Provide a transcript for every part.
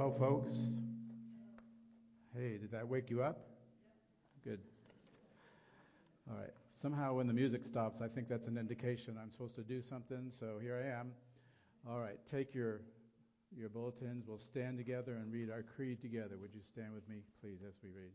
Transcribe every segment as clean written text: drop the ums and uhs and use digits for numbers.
Well, folks, hey, did that wake you up? Good. All right. Somehow when the music stops, I think that's an indication I'm supposed to do something, so here I am. All right, take your bulletins. We'll stand together and read our creed together. Would you stand with me, please, as we read?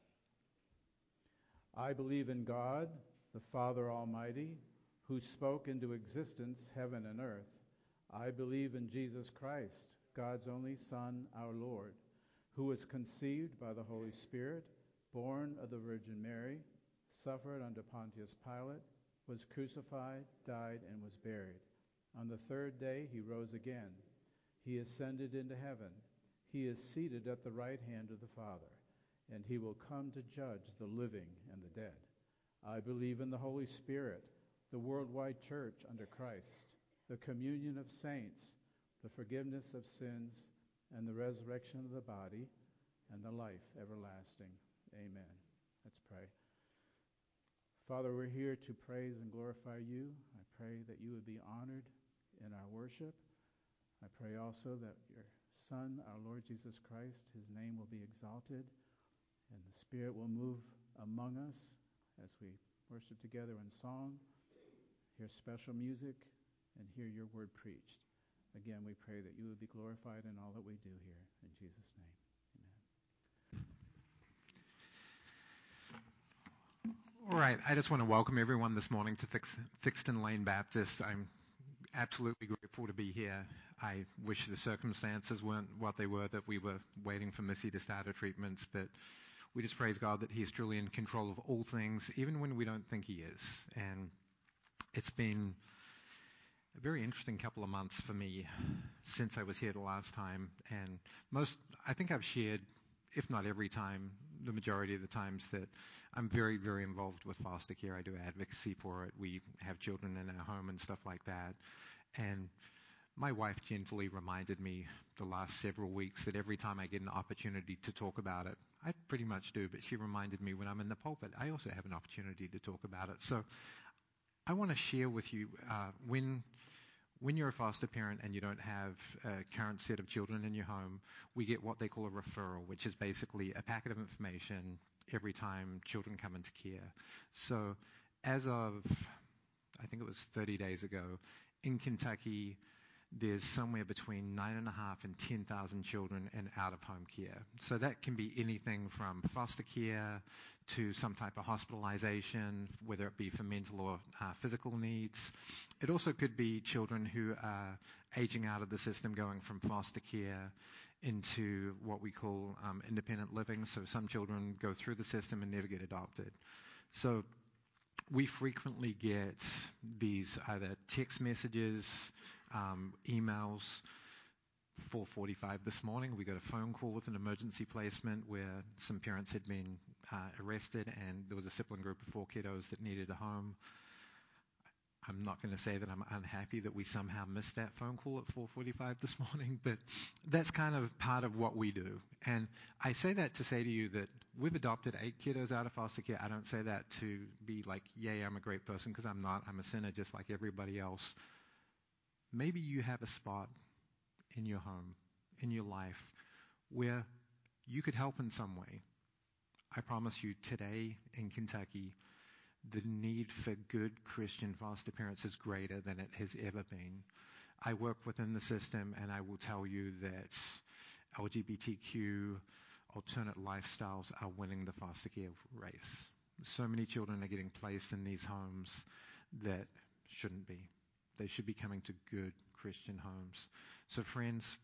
I believe in God, the Father Almighty, who spoke into existence heaven and earth. I believe in Jesus Christ, God's only Son, our Lord, who was conceived by the Holy Spirit, born of the Virgin Mary, suffered under Pontius Pilate, was crucified, died, and was buried. On the third day he rose again. He ascended into heaven. He is seated at the right hand of the Father, and he will come to judge the living and the dead. I believe in the Holy Spirit, the worldwide church under Christ, the communion of saints, the forgiveness of sins, and the resurrection of the body, and the life everlasting. Amen. Let's pray. Father, we're here to praise and glorify you. I pray that you would be honored in our worship. I pray also that your Son, our Lord Jesus Christ, his name will be exalted, and the Spirit will move among us as we worship together in song, hear special music, and hear your word preached. Again, we pray that you would be glorified in all that we do here. In Jesus' name, amen. All right, I just want to welcome everyone this morning to Thixton Lane Baptist. I'm absolutely grateful to be here. I wish the circumstances weren't what they were, that we were waiting for Missy to start her treatments, but we just praise God that he is truly in control of all things, even when we don't think he is. And it's been a very interesting couple of months for me since I was here the last time. And I think I've shared, if not every time, the majority of the times, that I'm very, very involved with foster care. I do advocacy for it. We have children in our home and stuff like that. And my wife gently reminded me the last several weeks that every time I get an opportunity to talk about it, I pretty much do, but she reminded me when I'm in the pulpit, I also have an opportunity to talk about it. So I want to share with you, when you're a foster parent and you don't have a current set of children in your home, we get what they call a referral, which is basically a packet of information every time children come into care. So as of, I think it was 30 days ago, in Kentucky, there's somewhere between 9,500 and 10,000 children in out-of-home care. So that can be anything from foster care to some type of hospitalization, whether it be for mental or physical needs. It also could be children who are aging out of the system, going from foster care into what we call independent living. So some children go through the system and never get adopted. So we frequently get these either text messages, emails. 4:45 this morning, we got a phone call with an emergency placement where some parents had been arrested, and there was a sibling group of 4 kiddos that needed a home. I'm not going to say that I'm unhappy that we somehow missed that phone call at 4:45 this morning, but that's kind of part of what we do. And I say that to say to you that we've adopted 8 kiddos out of foster care. I don't say that to be like, yay, I'm a great person, because I'm not. I'm a sinner just like everybody else. Maybe you have a spot in your home, in your life, where you could help in some way. I promise you, today in Kentucky, the need for good Christian foster parents is greater than it has ever been. I work within the system, and I will tell you that LGBTQ alternate lifestyles are winning the foster care race. So many children are getting placed in these homes that shouldn't be. They should be coming to good Christian homes. So friends,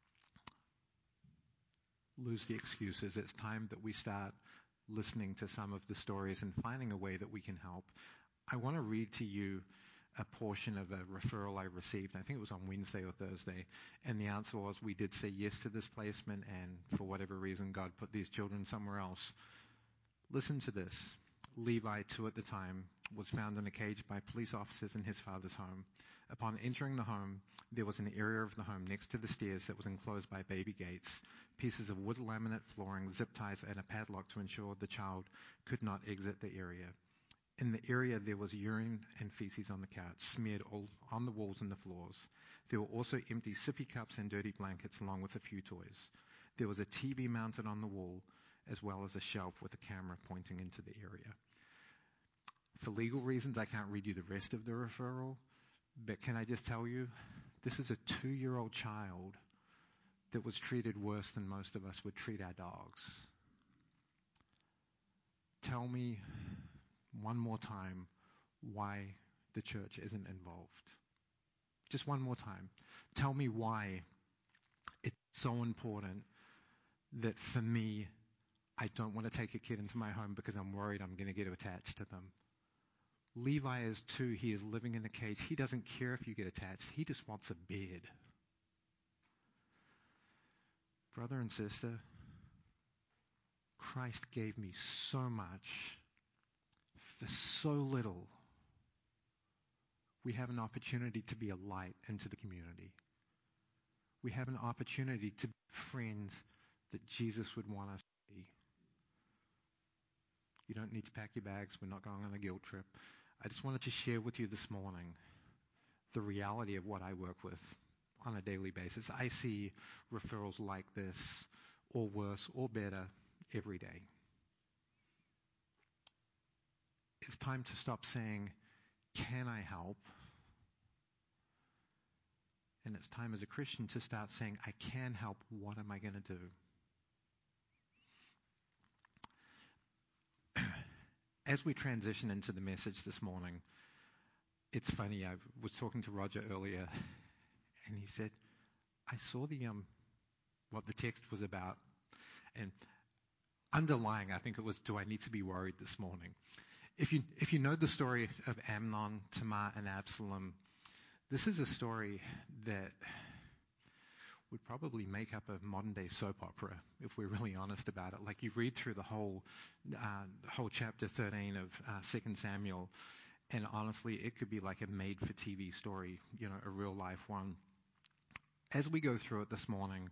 lose the excuses. It's time that we start listening to some of the stories and finding a way that we can help. I want to read to you a portion of a referral I received. I think it was on Wednesday or Thursday. And the answer was, we did say yes to this placement, and for whatever reason, God put these children somewhere else. Listen to this. Levi, 2 at the time, was found in a cage by police officers in his father's home. Upon entering the home, there was an area of the home next to the stairs that was enclosed by baby gates, pieces of wood laminate flooring, zip ties, and a padlock to ensure the child could not exit the area. In the area, there was urine and feces on the couch, smeared all on the walls and the floors. There were also empty sippy cups and dirty blankets, along with a few toys. There was a TV mounted on the wall, as well as a shelf with a camera pointing into the area. For legal reasons, I can't read you the rest of the referral, but can I just tell you, this is a 2-year-old child that was treated worse than most of us would treat our dogs. Tell me one more time why the church isn't involved. Just one more time. Tell me why it's so important that for me, I don't want to take a kid into my home because I'm worried I'm going to get attached to them. Levi is 2. He is living in a cage. He doesn't care if you get attached. He just wants a bed. Brother and sister, Christ gave me so much for so little. We have an opportunity to be a light into the community. We have an opportunity to be friends that Jesus would want us to be. You don't need to pack your bags. We're not going on a guilt trip. I just wanted to share with you this morning the reality of what I work with on a daily basis. I see referrals like this, or worse, or better, every day. It's time to stop saying, can I help? And it's time as a Christian to start saying, I can help. What am I going to do? As we transition into the message this morning, it's funny, I was talking to Roger earlier, and he said, I saw what the text was about, and underlying, I think it was, do I need to be worried this morning? If you know the story of Amnon, Tamar, and Absalom, this is a story that would probably make up a modern-day soap opera, if we're really honest about it. Like, you read through the whole chapter 13 of 2 Samuel, and honestly, it could be like a made-for-TV story, a real-life one. As we go through it this morning,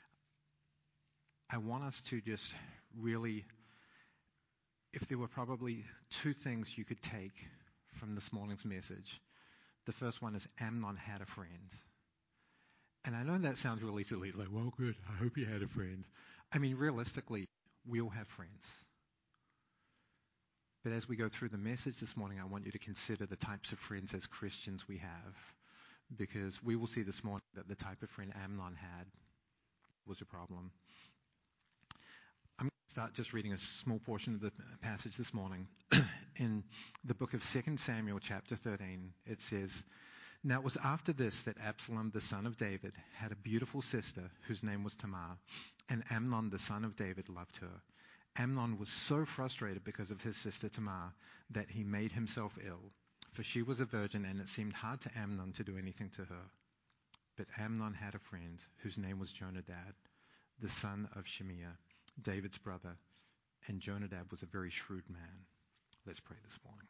I want us to just really, if there were probably 2 things you could take from this morning's message. The first one is Amnon had a friend. And I know that sounds really silly. It's like, well, good, I hope you had a friend. I mean, realistically, we all have friends. But as we go through the message this morning, I want you to consider the types of friends as Christians we have. Because we will see this morning that the type of friend Amnon had was a problem. I'm going to start just reading a small portion of the passage this morning. In the book of 2 Samuel chapter 13, it says, Now it was after this that Absalom, the son of David, had a beautiful sister whose name was Tamar, and Amnon, the son of David, loved her. Amnon was so frustrated because of his sister Tamar that he made himself ill, for she was a virgin, and it seemed hard to Amnon to do anything to her. But Amnon had a friend whose name was Jonadab, the son of Shimeah, David's brother, and Jonadab was a very shrewd man. Let's pray this morning.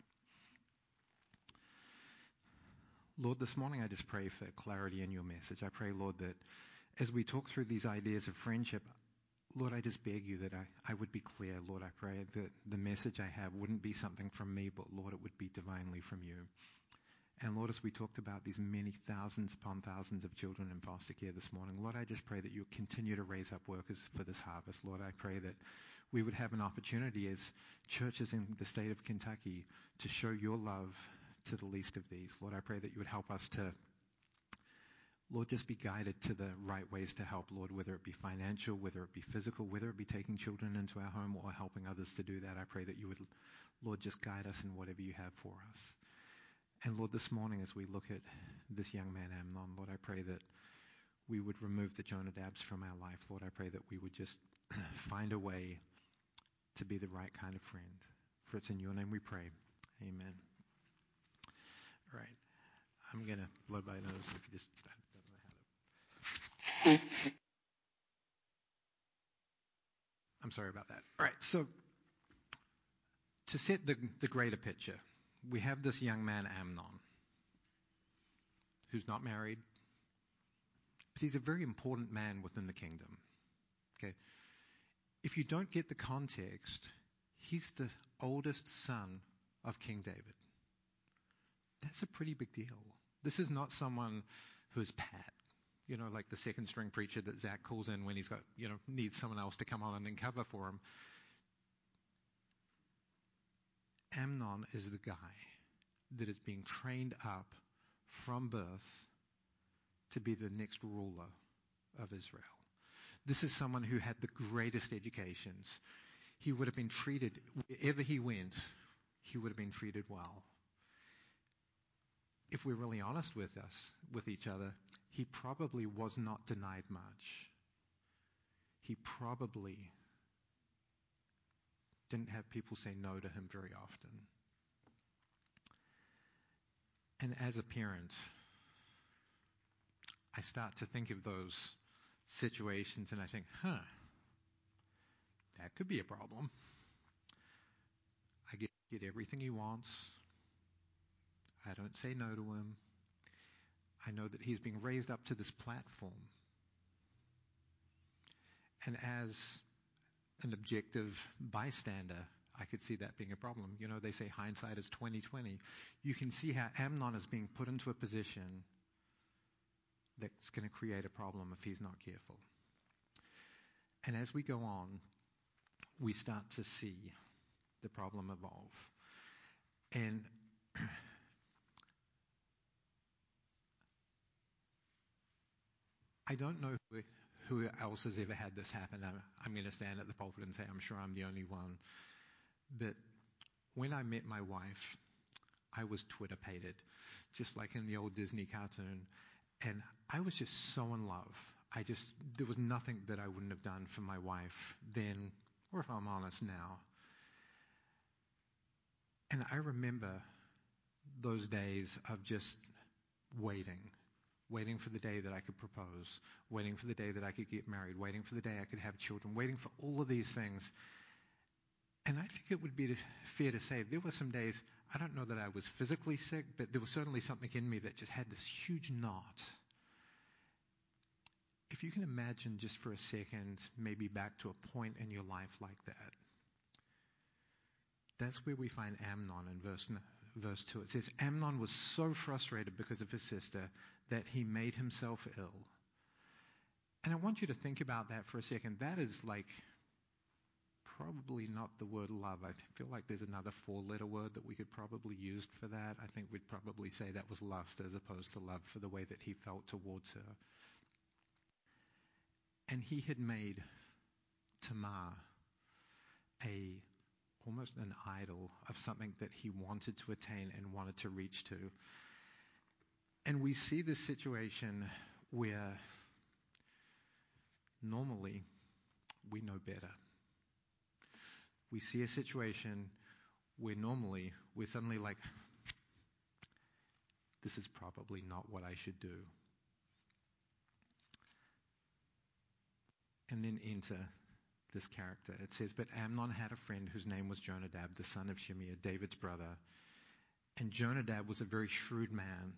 Lord, this morning I just pray for clarity in your message. I pray, Lord, that as we talk through these ideas of friendship, Lord, I just beg you that I would be clear. Lord, I pray that the message I have wouldn't be something from me, but Lord, it would be divinely from you. And Lord, as we talked about these many thousands upon thousands of children in foster care this morning, Lord, I just pray that you continue to raise up workers for this harvest. Lord, I pray that we would have an opportunity as churches in the state of Kentucky to show your love to the least of these. Lord, I pray that you would help us to, Lord, just be guided to the right ways to help, Lord, whether it be financial, whether it be physical, whether it be taking children into our home or helping others to do that. I pray that you would, Lord, just guide us in whatever you have for us. And Lord, this morning as we look at this young man Amnon, Lord, I pray that we would remove the Jonadabs from our life. Lord, I pray that we would just find a way to be the right kind of friend. For it's in your name we pray. Amen. All right. I'm going to blow my nose if you just don't know how to. I'm sorry about that. All right. So to set the greater picture, we have this young man, Amnon, who's not married, but he's a very important man within the kingdom. Okay. If you don't get the context, he's the oldest son of King David. That's a pretty big deal. This is not someone who's Pat. like the second string preacher that Zach calls in when he's got, needs someone else to come on and cover for him. Amnon is the guy that is being trained up from birth to be the next ruler of Israel. This is someone who had the greatest educations. He would have been treated, wherever he went, he would have been treated well. If we're really honest with each other, he probably was not denied much. He probably didn't have people say no to him very often. And as a parent, I start to think of those situations and I think, that could be a problem. I get everything he wants. I don't say no to him. I know that he's being raised up to this platform. And as an objective bystander, I could see that being a problem. They say hindsight is 20/20. You can see how Amnon is being put into a position that's going to create a problem if he's not careful. And as we go on, we start to see the problem evolve. And I don't know who else has ever had this happen. I'm going to stand at the pulpit and say I'm sure I'm the only one. But when I met my wife, I was Twitter-pated, just like in the old Disney cartoon. And I was just so in love. There was nothing that I wouldn't have done for my wife then, or if I'm honest now. And I remember those days of just waiting for the day that I could propose, waiting for the day that I could get married, waiting for the day I could have children, waiting for all of these things. And I think it would be fair to say there were some days, I don't know that I was physically sick, but there was certainly something in me that just had this huge knot. If you can imagine just for a second, maybe back to a point in your life like that. That's where we find Amnon in verse 2. It says, Amnon was so frustrated because of his sister that he made himself ill. And I want you to think about that for a second. That is like probably not the word love. I feel like there's another 4-letter word that we could probably use for that. I think we'd probably say that was lust as opposed to love for the way that he felt towards her. And he had made Tamar almost an idol of something that he wanted to attain and wanted to reach to. And we see this situation where normally we know better. We see a situation where normally we're suddenly like, this is probably not what I should do. And then enter this character. It says, but Amnon had a friend whose name was Jonadab, the son of Shimeah, David's brother. And Jonadab was a very shrewd man.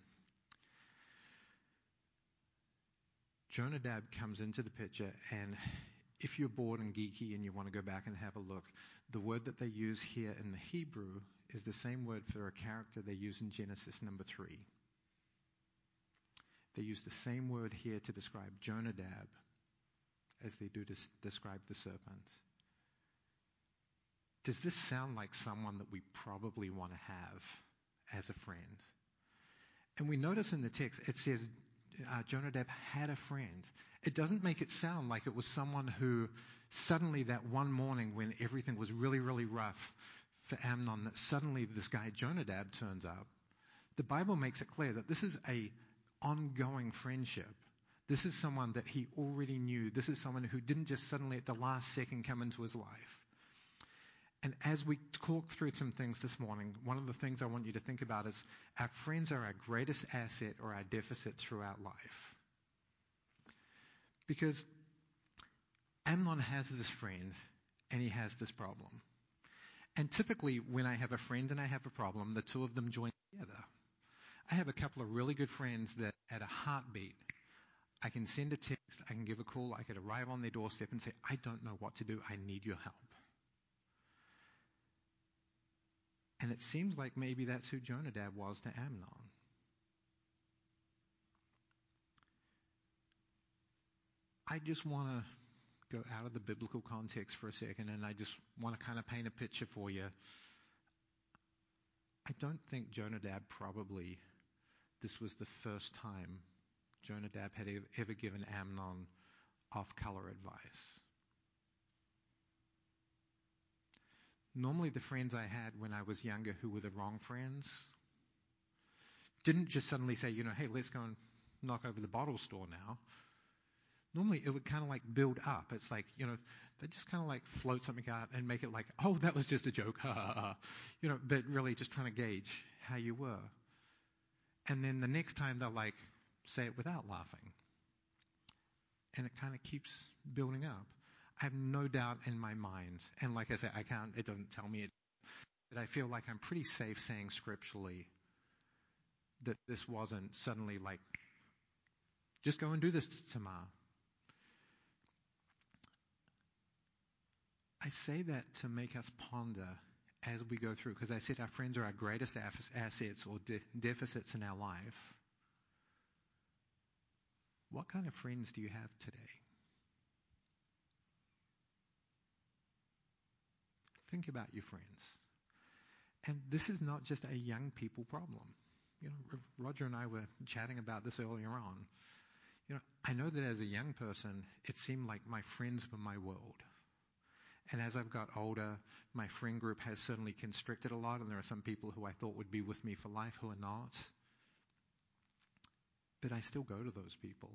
Jonadab comes into the picture, and if you're bored and geeky and you want to go back and have a look, the word that they use here in the Hebrew is the same word for a character they use in Genesis number 3. They use the same word here to describe Jonadab as they do to describe the serpent. Does this sound like someone that we probably want to have as a friend? And we notice in the text, it says Jonadab had a friend. It doesn't make it sound like it was someone who suddenly that one morning when everything was really, really rough for Amnon, that suddenly this guy Jonadab turns up. The Bible makes it clear that this is a ongoing friendship. This is someone that he already knew. This is someone who didn't just suddenly at the last second come into his life. And as we talk through some things this morning, one of the things I want you to think about is our friends are our greatest asset or our deficit throughout life. Because Amnon has this friend and he has this problem. And typically when I have a friend and I have a problem, the two of them join together. I have a couple of really good friends that at a heartbeat, I can send a text, I can give a call, I could arrive on their doorstep and say, I don't know what to do, I need your help. And it seems like maybe that's who Jonadab was to Amnon. I just want to go out of the biblical context for a second, and I just want to kind of paint a picture for you. I don't think Jonadab probably, this was the first time Jonadab had ever given Amnon off-color advice. Normally the friends I had when I was younger who were the wrong friends didn't just suddenly say, hey, let's go and knock over the bottle store now. Normally it would kind of like build up. It's like, they just kind of like float something out and make it like, oh, that was just a joke, but really just trying to gauge how you were. And then the next time they'll like say it without laughing. And it kind of keeps building up. I have no doubt in my mind, and like I said, it doesn't tell me it, but I feel like I'm pretty safe saying scripturally that this wasn't suddenly like, just go and do this, Tamar. I say that to make us ponder as we go through, because I said our friends are our greatest assets or deficits in our life. What kind of friends do you have today? Think about your friends. And this is not just a young people problem. Roger and I were chatting about this earlier on. I know that as a young person, it seemed like my friends were my world. And as I've got older, my friend group has certainly constricted a lot, and there are some people who I thought would be with me for life who are not. But I still go to those people.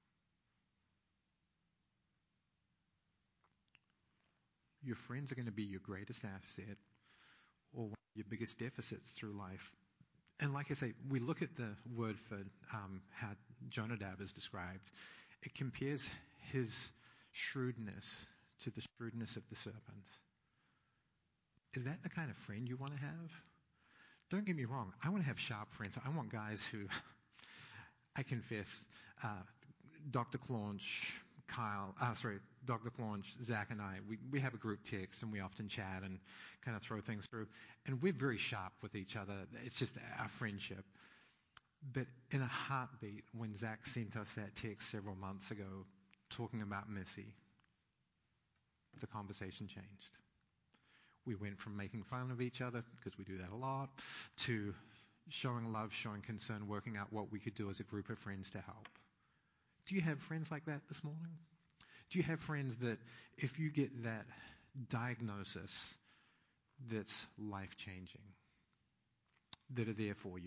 Your friends are going to be your greatest asset or one of your biggest deficits through life. And like I say, we look at the word for how Jonadab is described. It compares his shrewdness to the shrewdness of the serpent. Is that the kind of friend you want to have? Don't get me wrong. I want to have sharp friends. I want guys who, I confess, Dr. Claunch, Dr. Claunch, Zach and I, we have a group text and we often chat and kind of throw things through. And we're very sharp with each other. It's just our friendship. But in a heartbeat, when Zach sent us that text several months ago talking about Missy, the conversation changed. We went from making fun of each other, because we do that a lot, to showing love, showing concern, working out what we could do as a group of friends to help. Do you have friends like that this morning? Do you have friends that if you get that diagnosis that's life-changing, that are there for you?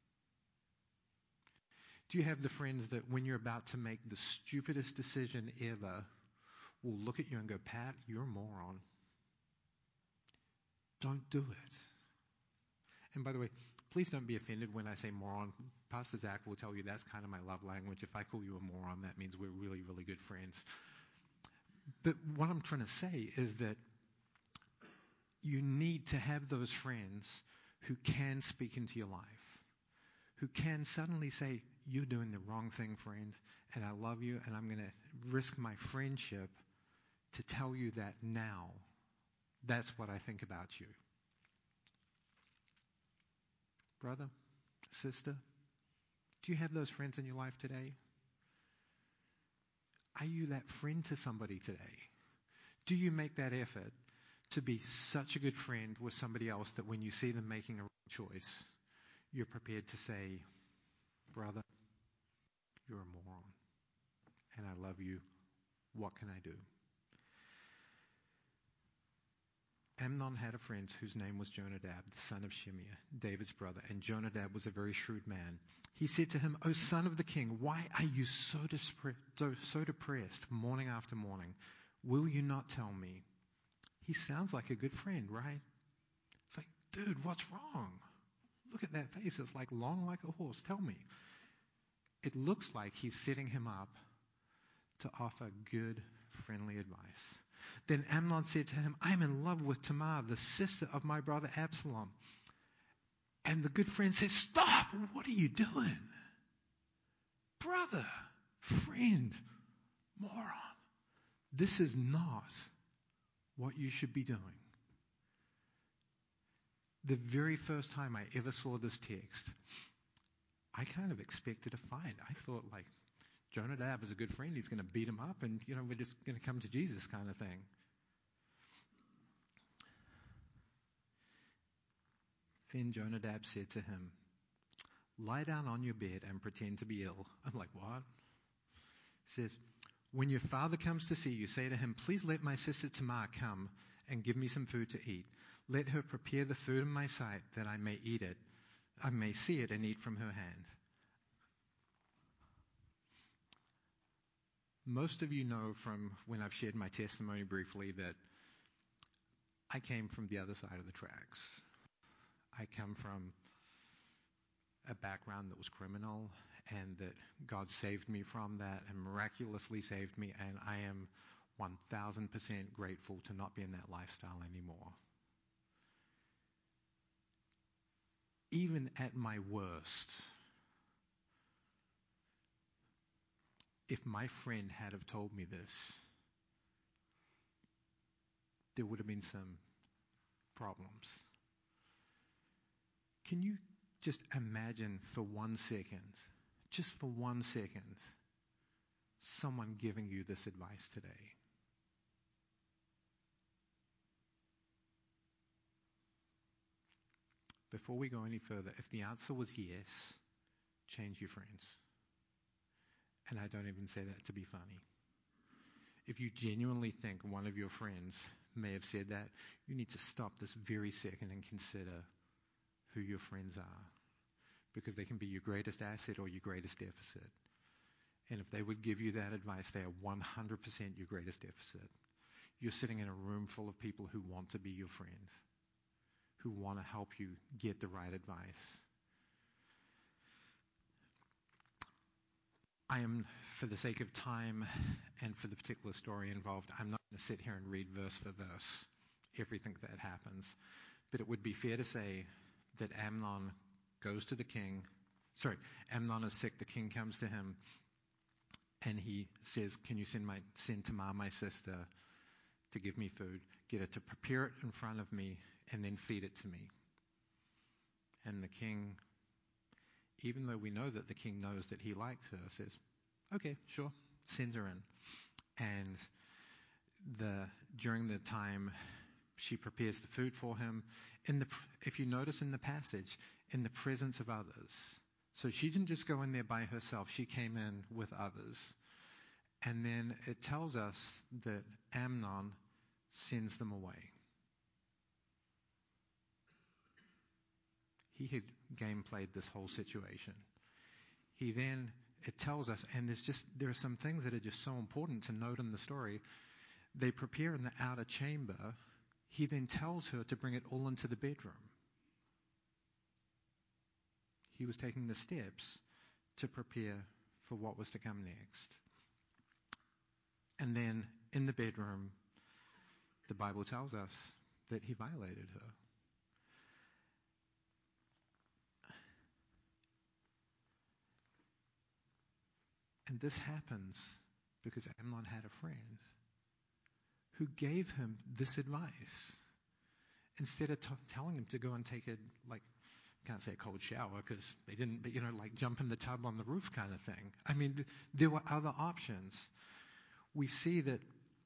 Do you have the friends that when you're about to make the stupidest decision ever will look at you and go, Pat, you're a moron. Don't do it. And by the way, please don't be offended when I say moron. Pastor Zach will tell you that's kind of my love language. If I call you a moron, that means we're really, really good friends. But what I'm trying to say is that you need to have those friends who can speak into your life, who can suddenly say, you're doing the wrong thing, friend, and I love you, and I'm going to risk my friendship to tell you that now. That's what I think about you. Brother, sister, do you have those friends in your life today? Are you that friend to somebody today? Do you make that effort to be such a good friend with somebody else that when you see them making a wrong choice, you're prepared to say, brother, you're a moron, and I love you. What can I do? Amnon had a friend whose name was Jonadab, the son of Shimeah, David's brother, and Jonadab was a very shrewd man. He said to him, O son of the king, why are you so depressed morning after morning? Will you not tell me? He sounds like a good friend, right? It's like, dude, what's wrong? Look at that face. It's like long like a horse. Tell me. It looks like he's setting him up to offer good, friendly advice. Then Amnon said to him, I am in love with Tamar, the sister of my brother Absalom. And the good friend says, stop! What are you doing? Brother, friend, moron. This is not what you should be doing. The very first time I ever saw this text, I kind of expected a fight. I thought, like, Jonadab is a good friend. He's going to beat him up and, we're just going to come to Jesus kind of thing. Then Jonadab said to him, lie down on your bed and pretend to be ill. I'm like, what? He says, when your father comes to see you, say to him, please let my sister Tamar come and give me some food to eat. Let her prepare the food in my sight that I may eat it. I may see it and eat from her hand. Most of you know from when I've shared my testimony briefly that I came from the other side of the tracks. I come from a background that was criminal, and that God saved me from that and miraculously saved me, and I am 1,000% grateful to not be in that lifestyle anymore. Even at my worst, if my friend had have told me this, there would have been some problems. Can you just imagine for 1 second, just for 1 second, someone giving you this advice today? Before we go any further, if the answer was yes, change your friends. And I don't even say that to be funny. If you genuinely think one of your friends may have said that, you need to stop this very second and consider who your friends are. Because they can be your greatest asset or your greatest deficit. And if they would give you that advice, they are 100% your greatest deficit. You're sitting in a room full of people who want to be your friend, who want to help you get the right advice. I am, for the sake of time and for the particular story involved, I'm not going to sit here and read verse for verse everything that happens. But it would be fair to say that Amnon goes to the king. Amnon is sick. The king comes to him and he says, can you send Tamar, my sister, to give me food? Get her to prepare it in front of me and then feed it to me. And the king, even though we know that the king knows that he liked her, says, okay, sure, sends her in. And during the time she prepares the food for him, if you notice in the passage, in the presence of others. So she didn't just go in there by herself. She came in with others. And then it tells us that Amnon sends them away. He had gameplayed this whole situation. It tells us, and there are some things that are just so important to note in the story. They prepare in the outer chamber. He then tells her to bring it all into the bedroom. He was taking the steps to prepare for what was to come next. And then in the bedroom, the Bible tells us that he violated her. And this happens because Amnon had a friend who gave him this advice. Instead of telling him to go and take can't say a cold shower because they didn't, but jump in the tub on the roof kind of thing. I mean, there were other options. We see that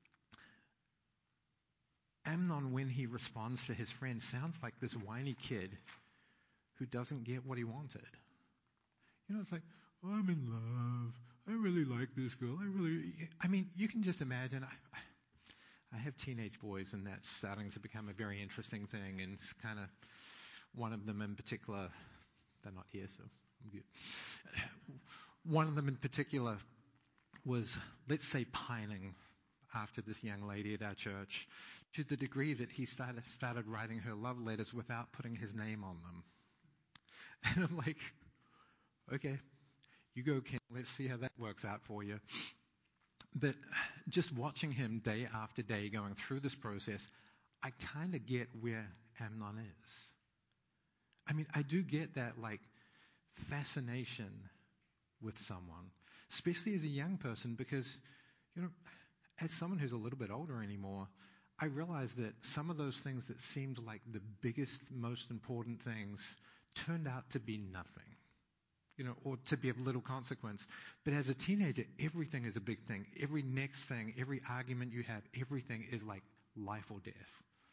Amnon, when he responds to his friend, sounds like this whiny kid who doesn't get what he wanted. It's like, oh, I'm in love. I really like this girl. You can just imagine. I have teenage boys, and that's starting to become a very interesting thing. And it's kind of one of them in particular. They're not here, so I'm good. One of them in particular was, let's say, pining after this young lady at our church, to the degree that he started writing her love letters without putting his name on them. And I'm like, okay, you go, Ken. Let's see how that works out for you. But just watching him day after day going through this process, I kind of get where Amnon is. I do get that fascination with someone, especially as a young person, because, as someone who's a little bit older anymore, I realize that some of those things that seemed like the biggest, most important things turned out to be nothing. or to be of little consequence. But as a teenager, everything is a big thing. Every next thing, every argument you have, everything is like life or death.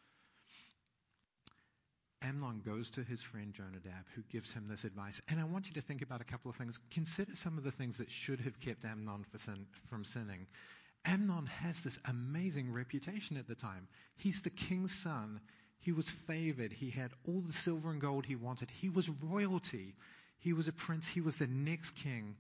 Amnon goes to his friend Jonadab, who gives him this advice. And I want you to think about a couple of things. Consider some of the things that should have kept Amnon from sinning. Amnon has this amazing reputation at the time. He's the king's son. He was favored. He had all the silver and gold he wanted. He was royalty. He was a prince. He was the next king.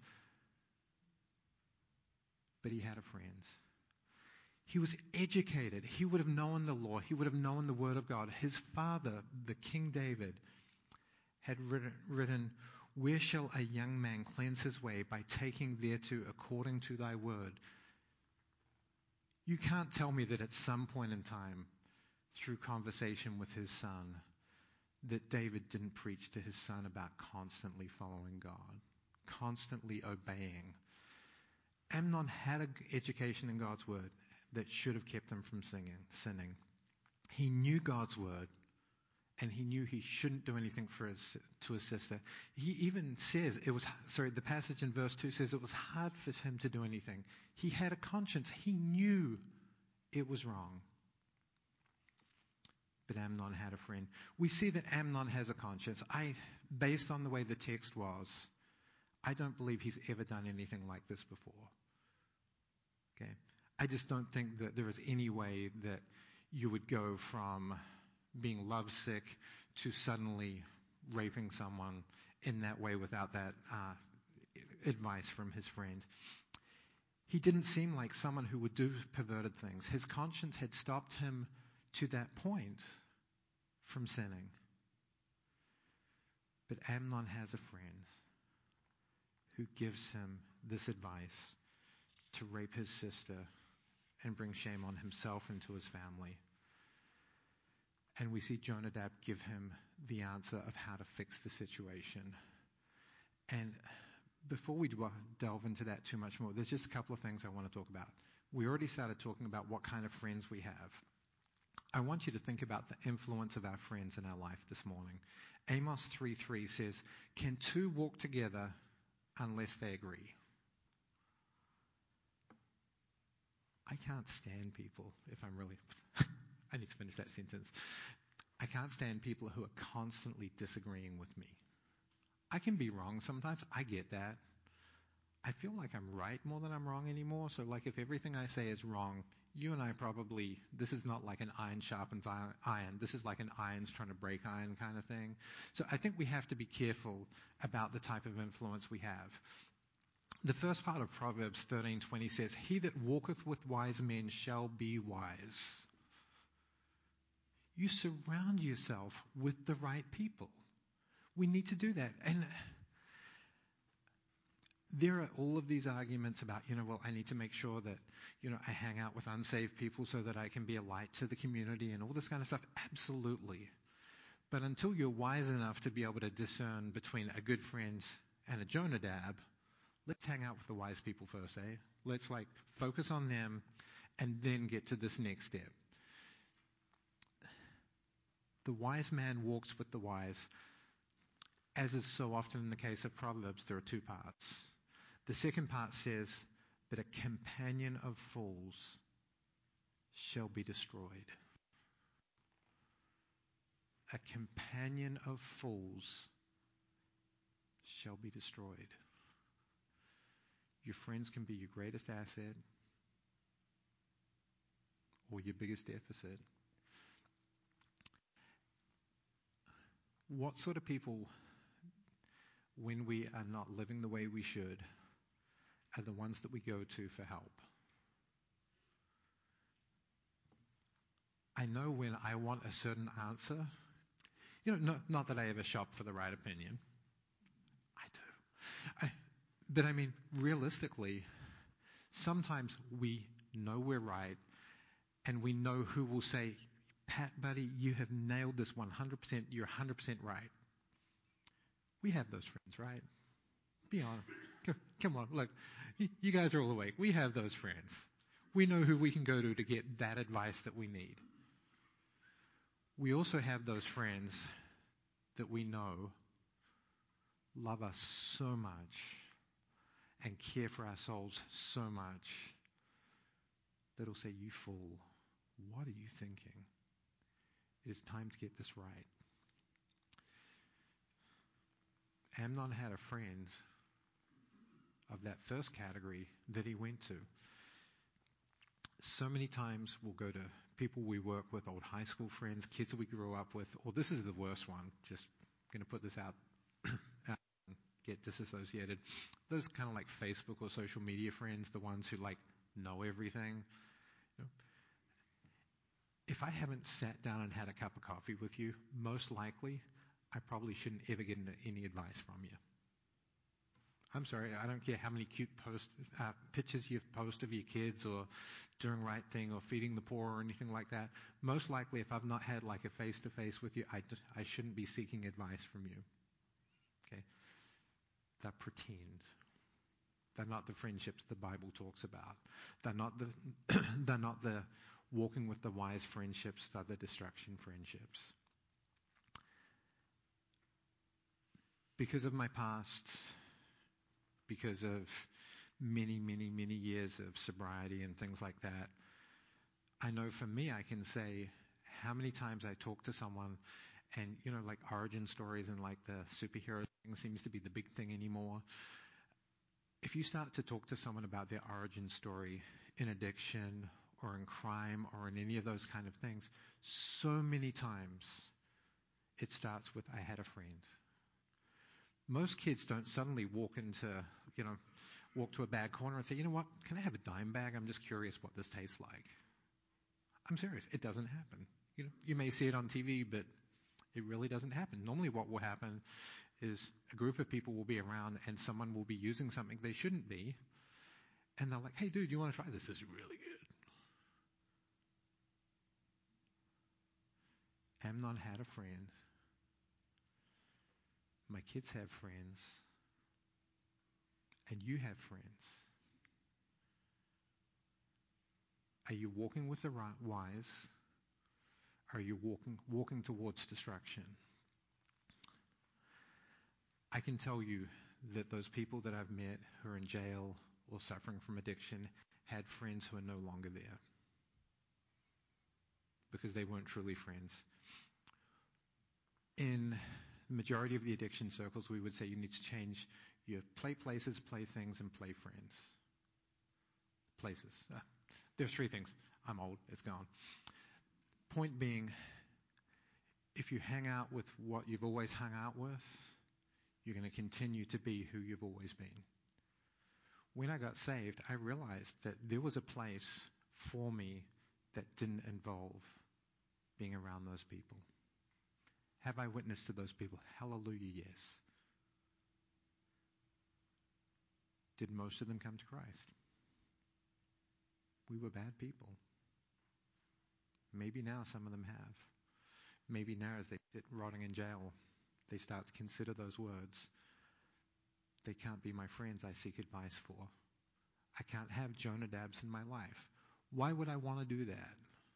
But he had a friend. He was educated. He would have known the law. He would have known the word of God. His father, the King David, had written, "Where shall a young man cleanse his way? By taking thereto according to thy word." You can't tell me that at some point in time, through conversation with his son, that David didn't preach to his son about constantly following God, constantly obeying. Amnon had an education in God's word that should have kept him from sinning. He knew God's word, and he knew he shouldn't do anything to his sister. He even says, the passage in verse 2 says it was hard for him to do anything. He had a conscience. He knew it was wrong. But Amnon had a friend. We see that Amnon has a conscience. Based on the way the text was, I don't believe he's ever done anything like this before. Okay? I just don't think that there is any way that you would go from being lovesick to suddenly raping someone in that way without that advice from his friend. He didn't seem like someone who would do perverted things. His conscience had stopped him to that point from sinning. But Amnon has a friend who gives him this advice to rape his sister and bring shame on himself and to his family. And we see Jonadab give him the answer of how to fix the situation. And before we delve into that too much more, there's just a couple of things I want to talk about. We already started talking about what kind of friends we have. I want you to think about the influence of our friends in our life this morning. Amos 3:3 says, "Can two walk together unless they agree?" I can't stand people, if I'm really... I need to finish that sentence. I can't stand people who are constantly disagreeing with me. I can be wrong sometimes. I get that. I feel like I'm right more than I'm wrong anymore. So like if everything I say is wrong, you and I probably, this is not like an iron sharpens iron. This is like an iron's trying to break iron kind of thing. So I think we have to be careful about the type of influence we have. The first part of Proverbs 13:20 says, "He that walketh with wise men shall be wise." You surround yourself with the right people. We need to do that. And there are all of these arguments about, I need to make sure that, I hang out with unsaved people so that I can be a light to the community and all this kind of stuff. Absolutely. But until you're wise enough to be able to discern between a good friend and a Jonadab, let's hang out with the wise people first, eh? Let's focus on them and then get to this next step. The wise man walks with the wise. As is so often in the case of Proverbs, there are two parts. The second part says that a companion of fools shall be destroyed. A companion of fools shall be destroyed. Your friends can be your greatest asset or your biggest deficit. What sort of people, when we are not living the way we should, are the ones that we go to for help? I know when I want a certain answer, not that I ever shop for the right opinion. I do. But I mean, realistically, sometimes we know we're right and we know who will say, "Pat, buddy, you have nailed this 100%. You're 100% right." We have those friends, right? Be honest. Come on, look, you guys are all awake. We have those friends. We know who we can go to get that advice that we need. We also have those friends that we know love us so much and care for our souls so much that he'll say, you fool, what are you thinking? It is time to get this right. Amnon had a friend of that first category that he went to. So many times we'll go to people we work with, old high school friends, kids we grew up with, or this is the worst one, just going to put this out and get disassociated. Those kind of like Facebook or social media friends, the ones who like know everything. You know, if I haven't sat down and had a cup of coffee with you, most likely I probably shouldn't ever get any advice from you. I'm sorry, I don't care how many cute pictures you've posted of your kids or doing right thing or feeding the poor or anything like that. Most likely, if I've not had like a face-to-face with you, I shouldn't be seeking advice from you. Okay? They're pretend. They're not the friendships the Bible talks about. They're not the walking with the wise friendships. They're the destruction friendships. Because of my past, because of many, many, many years of sobriety and things like that, I know for me, I can say how many times I talk to someone and, you know, like origin stories and like the superhero thing seems to be the big thing anymore. If you start to talk to someone about their origin story in addiction or in crime or in any of those kind of things, so many times it starts with, I had a friend. Most kids don't suddenly walk to a bad corner and say, you know what, can I have a dime bag? I'm just curious what this tastes like. I'm serious. It doesn't happen. You know, you may see it on TV, but it really doesn't happen. Normally what will happen is a group of people will be around and someone will be using something they shouldn't be. And they're like, hey, dude, you want to try this? This is really good. Amnon had a friend. My kids have friends. And you have friends. Are you walking with the wise? Are you walking towards destruction? I can tell you that those people that I've met who are in jail or suffering from addiction had friends who are no longer there because they weren't truly friends. In the majority of the addiction circles, we would say you need to change your play places, play things, and play friends. Places. There's three things. I'm old. It's gone. Point being, if you hang out with what you've always hung out with, you're going to continue to be who you've always been. When I got saved, I realized that there was a place for me that didn't involve being around those people. Have I witnessed to those people? Hallelujah, yes. Did most of them come to Christ? We were bad people. Maybe now some of them have. Maybe now as they sit rotting in jail, they start to consider those words. They can't be my friends I seek advice for. I can't have Jonadabs in my life. Why would I want to do that?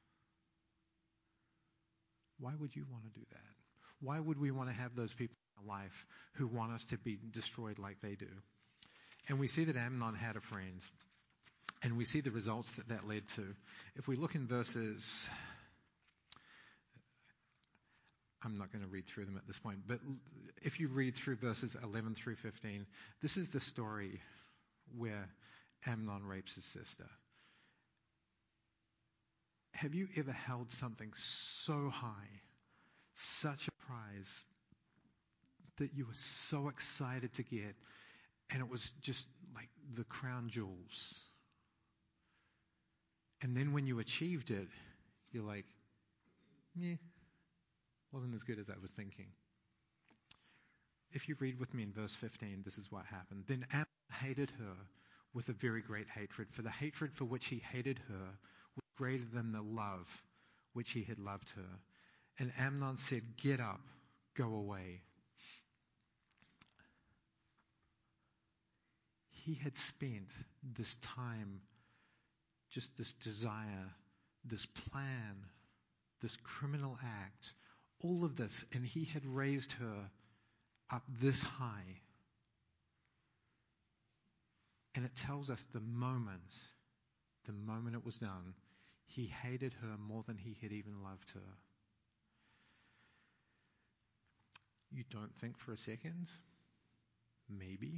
Why would you want to do that? Why would we want to have those people in our life who want us to be destroyed like they do? And we see that Amnon had a friend. And we see the results that led to. If we look in verses, I'm not going to read through them at this point, but if you read through verses 11 through 15, this is the story where Amnon rapes his sister. Have you ever held something so high, such a prize, that you were so excited to get, and it was just like the crown jewels? And then when you achieved it, you're like, meh, wasn't as good as I was thinking. If you read with me in verse 15, this is what happened. Then Amnon hated her with a very great hatred, for the hatred for which he hated her was greater than the love which he had loved her. And Amnon said, get up, go away. He had spent this time, just this desire, this plan, this criminal act, all of this, and he had raised her up this high And it tells us the moment it was done, he hated her more than he had even loved her. You don't think for a second, maybe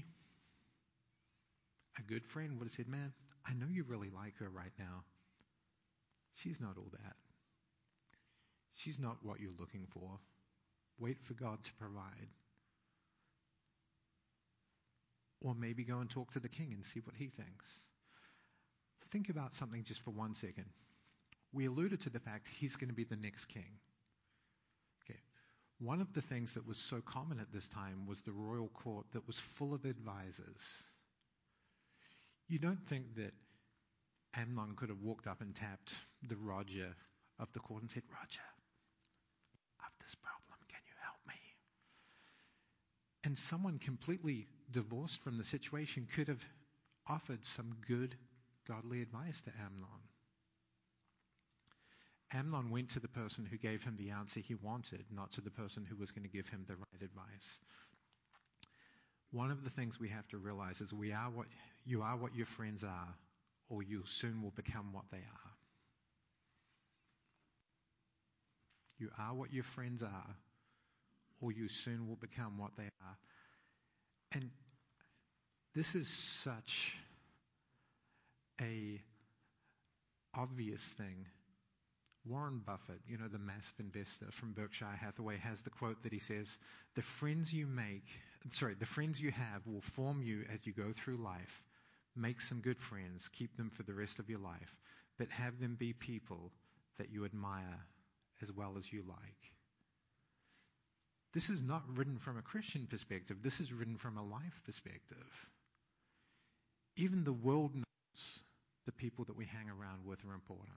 a good friend would have said, man, I know you really like her right now. She's not all that. She's not what you're looking for. Wait for God to provide. Or maybe go and talk to the king and see what he thinks. Think about something just for 1 second. We alluded to the fact he's going to be the next king. Okay. One of the things that was so common at this time was the royal court that was full of advisors. You don't think that Amnon could have walked up and tapped the Roger of the court and said, Roger, I have this problem. Can you help me? And someone completely divorced from the situation could have offered some good, godly advice to Amnon. Amnon went to the person who gave him the answer he wanted, not to the person who was going to give him the right advice. One of the things we have to realize is you are what your friends are, or you soon will become what they are. You are what your friends are, or you soon will become what they are. And this is such a obvious thing. Warren Buffett, the massive investor from Berkshire Hathaway, has the quote that he says, the friends you have will form you as you go through life. Make some good friends, keep them for the rest of your life, but have them be people that you admire as well as you like. This is not written from a Christian perspective. This is written from a life perspective. Even the world knows the people that we hang around with are important.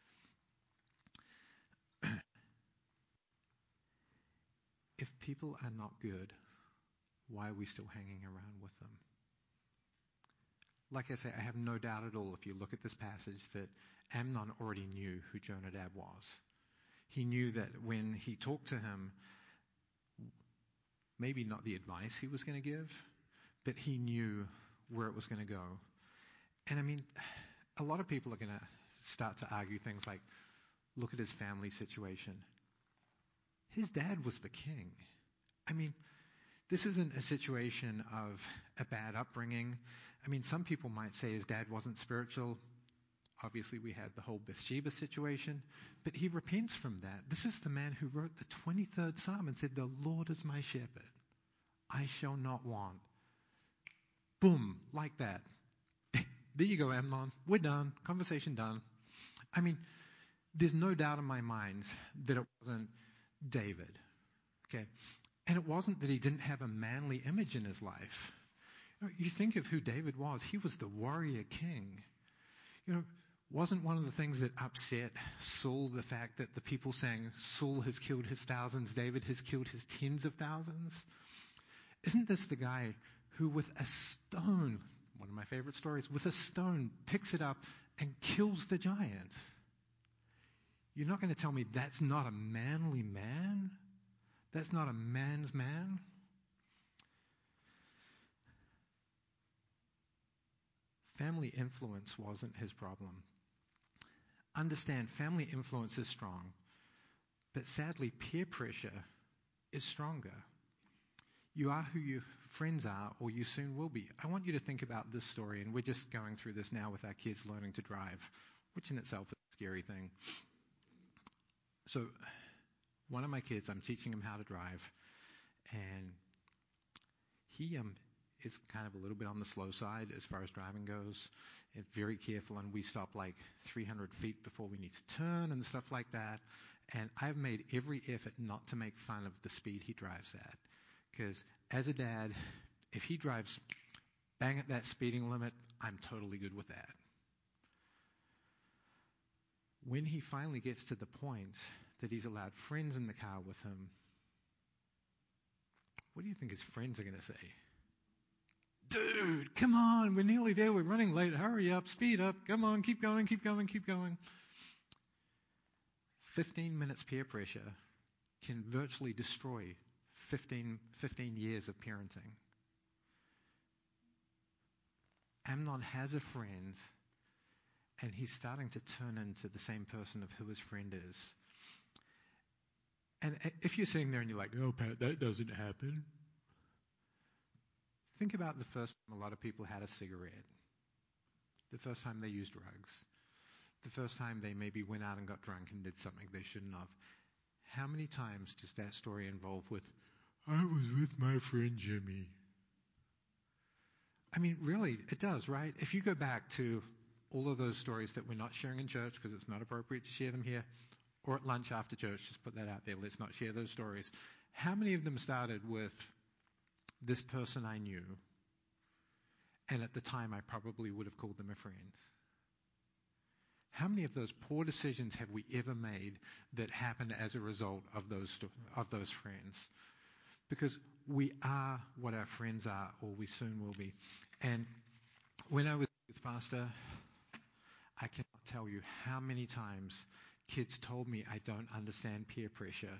If people are not good, why are we still hanging around with them? Like I say, I have no doubt at all, if you look at this passage, that Amnon already knew who Jonadab was. He knew that when he talked to him, maybe not the advice he was going to give, but he knew where it was going to go. And I mean, a lot of people are going to start to argue things like, look at his family situation. His dad was the king. I mean, this isn't a situation of a bad upbringing. I mean, some people might say his dad wasn't spiritual. Obviously, we had the whole Bathsheba situation, but he repents from that. This is the man who wrote the 23rd Psalm and said, the Lord is my shepherd. I shall not want. Boom, like that. There you go, Amnon. We're done. Conversation done. I mean, there's no doubt in my mind that it wasn't David. Okay? And it wasn't that he didn't have a manly image in his life. You think of who David was. He was the warrior king. Wasn't one of the things that upset Saul the fact that the people saying Saul has killed his thousands, David has killed his tens of thousands? Isn't this the guy who with a stone, one of my favorite stories, with a stone picks it up and kills the giant? You're not going to tell me that's not a manly man? That's not a man's man? Family influence wasn't his problem. Understand, family influence is strong, but sadly, peer pressure is stronger. You are who your friends are, or you soon will be. I want you to think about this story, and we're just going through this now with our kids learning to drive, which in itself is a scary thing. So, one of my kids, I'm teaching him how to drive, and he is kind of a little bit on the slow side as far as driving goes, and very careful, and we stop like 300 feet before we need to turn and stuff like that. And I've made every effort not to make fun of the speed he drives at, because as a dad, if he drives bang at that speeding limit, I'm totally good with that. When he finally gets to the point that he's allowed friends in the car with him, what do you think his friends are going to say? Dude, come on, we're nearly there, we're running late, hurry up, speed up, come on, keep going, keep going, keep going. 15 minutes peer pressure can virtually destroy 15 years of parenting. Amnon has a friend, and he's starting to turn into the same person of who his friend is. And if you're sitting there and you're like, "Oh, Pat, that doesn't happen," think about the first time a lot of people had a cigarette, the first time they used drugs, the first time they maybe went out and got drunk and did something they shouldn't have. How many times does that story involve with, "I was with my friend Jimmy"? I mean, really, it does, right? If you go back to all of those stories that we're not sharing in church because it's not appropriate to share them here, or at lunch after church, just put that out there, let's not share those stories. How many of them started with, "This person I knew, and at the time I probably would have called them a friend"? How many of those poor decisions have we ever made that happened as a result of those friends? Because we are what our friends are, or we soon will be. And when I was youth pastor, I cannot tell you how many times kids told me I don't understand peer pressure.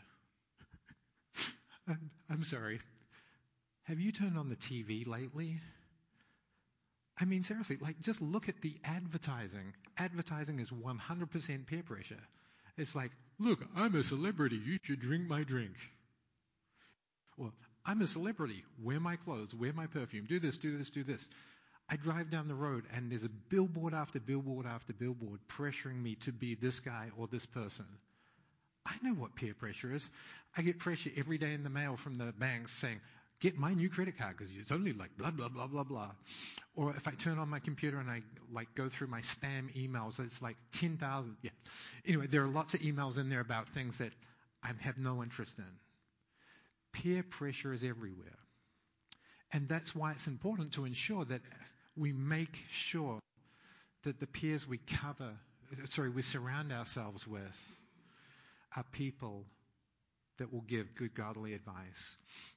I'm sorry. Have you turned on the TV lately? I mean, seriously, just look at the advertising. Advertising is 100% peer pressure. It's like, "Look, I'm a celebrity. You should drink my drink." Well, "I'm a celebrity. Wear my clothes. Wear my perfume. Do this, do this, do this." I drive down the road and there's a billboard after billboard after billboard pressuring me to be this guy or this person. I know what peer pressure is. I get pressure every day in the mail from the banks saying, "Get my new credit card because it's only like blah, blah, blah, blah, blah." Or if I turn on my computer and I go through my spam emails, it's like 10,000. Yeah. Anyway, there are lots of emails in there about things that I have no interest in. Peer pressure is everywhere. And that's why it's important to ensure that we make sure that the peers we surround ourselves with are people that will give good godly advice.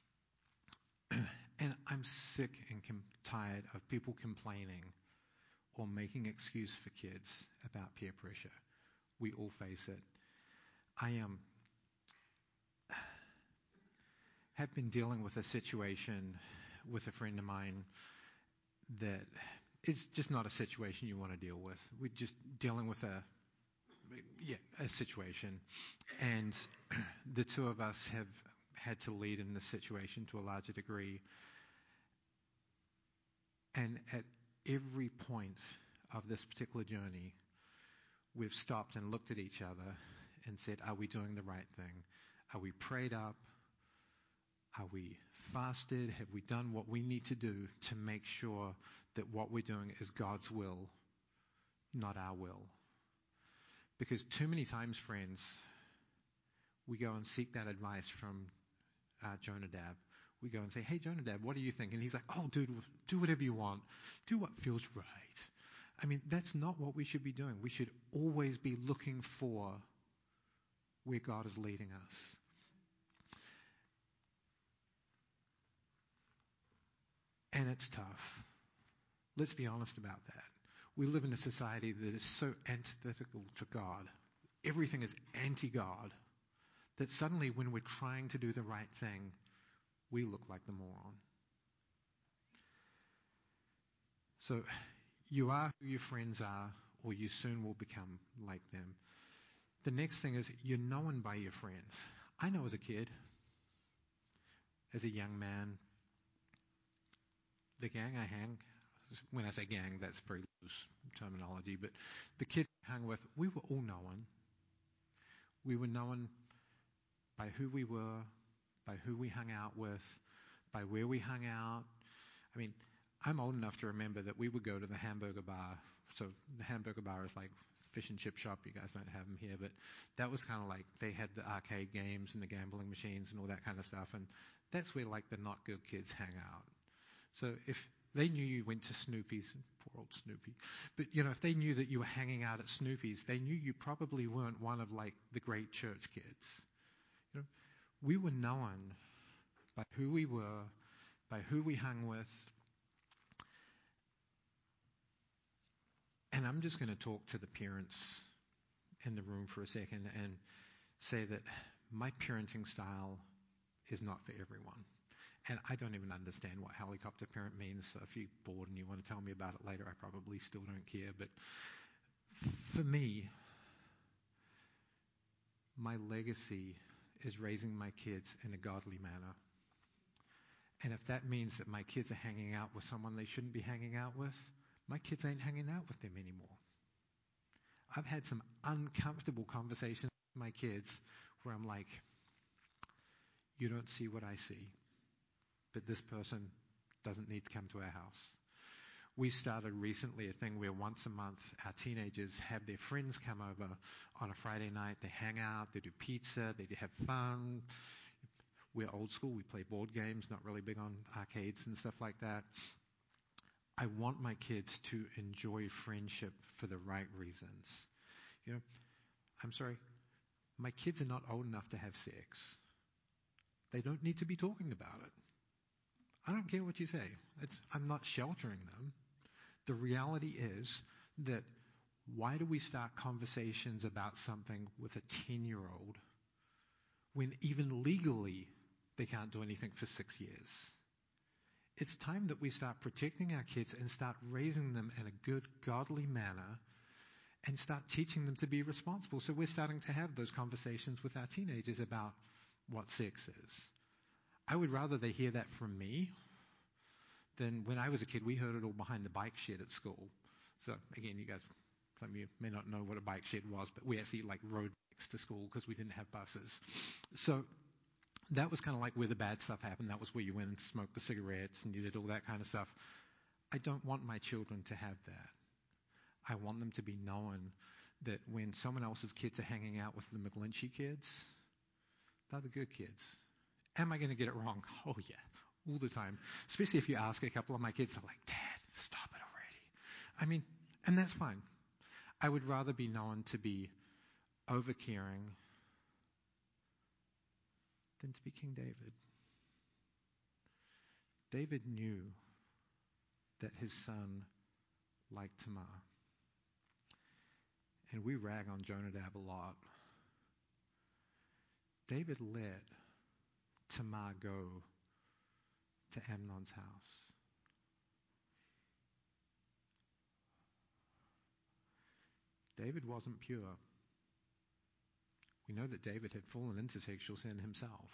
And I'm sick and tired of people complaining or making excuse for kids about peer pressure. We all face it. I have been dealing with a situation with a friend of mine that it's just not a situation you want to deal with. We're just dealing with a situation. And the two of us have had to lead in this situation to a larger degree. And at every point of this particular journey, we've stopped and looked at each other and said, "Are we doing the right thing? Are we prayed up? Are we fasted? Have we done what we need to do to make sure that what we're doing is God's will, not our will?" Because too many times, friends, we go and seek that advice from Jonadab. We go and say, "Hey, Jonadab, what do you think?" And he's like, "Oh, dude, do whatever you want. Do what feels right." I mean, that's not what we should be doing. We should always be looking for where God is leading us. And it's tough. Let's be honest about that. We live in a society that is so antithetical to God. Everything is anti-God that suddenly when we're trying to do the right thing, we look like the moron. So you are who your friends are, or you soon will become like them. The next thing is you're known by your friends. I know as a kid, as a young man, the gang I hang, when I say gang, that's very loose terminology, but the kids I hung with, we were all known. We were known by who we were, by who we hung out with, by where we hung out. I mean, I'm old enough to remember that we would go to the hamburger bar. So the hamburger bar is like fish and chip shop. You guys don't have them here, but that was kind of like they had the arcade games and the gambling machines and all that kind of stuff. And that's where like the not good kids hang out. So if they knew you went to Snoopy's, poor old Snoopy, but if they knew that you were hanging out at Snoopy's, they knew you probably weren't one of like the great church kids. We were known by who we were, by who we hung with. And I'm just going to talk to the parents in the room for a second and say that my parenting style is not for everyone. And I don't even understand what helicopter parent means. So if you're bored and you want to tell me about it later, I probably still don't care. But for me, my legacy is raising my kids in a godly manner. And if that means that my kids are hanging out with someone they shouldn't be hanging out with, my kids ain't hanging out with them anymore. I've had some uncomfortable conversations with my kids where I'm like, you don't see what I see, but this person doesn't need to come to our house. We started recently a thing where once a month our teenagers have their friends come over on a Friday night. They hang out, they do pizza, they have fun. We're old school. We play board games, not really big on arcades and stuff like that. I want my kids to enjoy friendship for the right reasons. You know, I'm sorry, my kids are not old enough to have sex. They don't need to be talking about it. I don't care what you say. I'm not sheltering them. The reality is that why do we start conversations about something with a 10-year-old when even legally they can't do anything for 6 years? It's time that we start protecting our kids and start raising them in a good, godly manner and start teaching them to be responsible. So we're starting to have those conversations with our teenagers about what sex is. I would rather they hear that from me than when I was a kid, we heard it all behind the bike shed at school. So again, you guys, some of you may not know what a bike shed was, but we actually rode bikes to school because we didn't have buses. So that was kind of like where the bad stuff happened. That was where you went and smoked the cigarettes and you did all that kind of stuff. I don't want my children to have that. I want them to be known that when someone else's kids are hanging out with the McGlinchey kids, they're the good kids. Am I going to get it wrong? Oh, yeah, all the time. Especially if you ask a couple of my kids, they're like, Dad, stop it already. I mean, and that's fine. I would rather be known to be over-caring than to be King David. David knew that his son liked Tamar. And we rag on Jonadab a lot. David let Tamar go to Amnon's house. David wasn't pure. We know that David had fallen into sexual sin himself.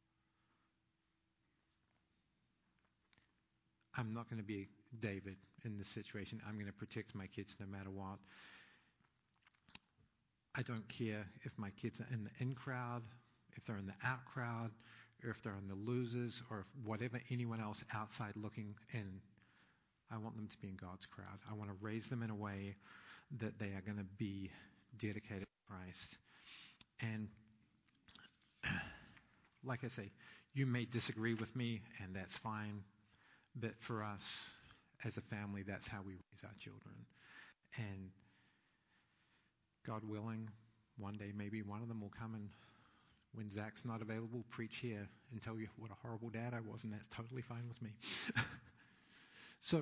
I'm not going to be David in this situation. I'm going to protect my kids no matter what. I don't care if my kids are in the in crowd, if they're in the out crowd, or if they're in the losers, or if whatever anyone else outside looking in. I want them to be in God's crowd. I want to raise them in a way that they are going to be dedicated to Christ. And like I say, you may disagree with me, and that's fine. But for us, as a family, that's how we raise our children. And God willing, one day maybe one of them will come and, when Zach's not available, preach here and tell you what a horrible dad I was, and that's totally fine with me. So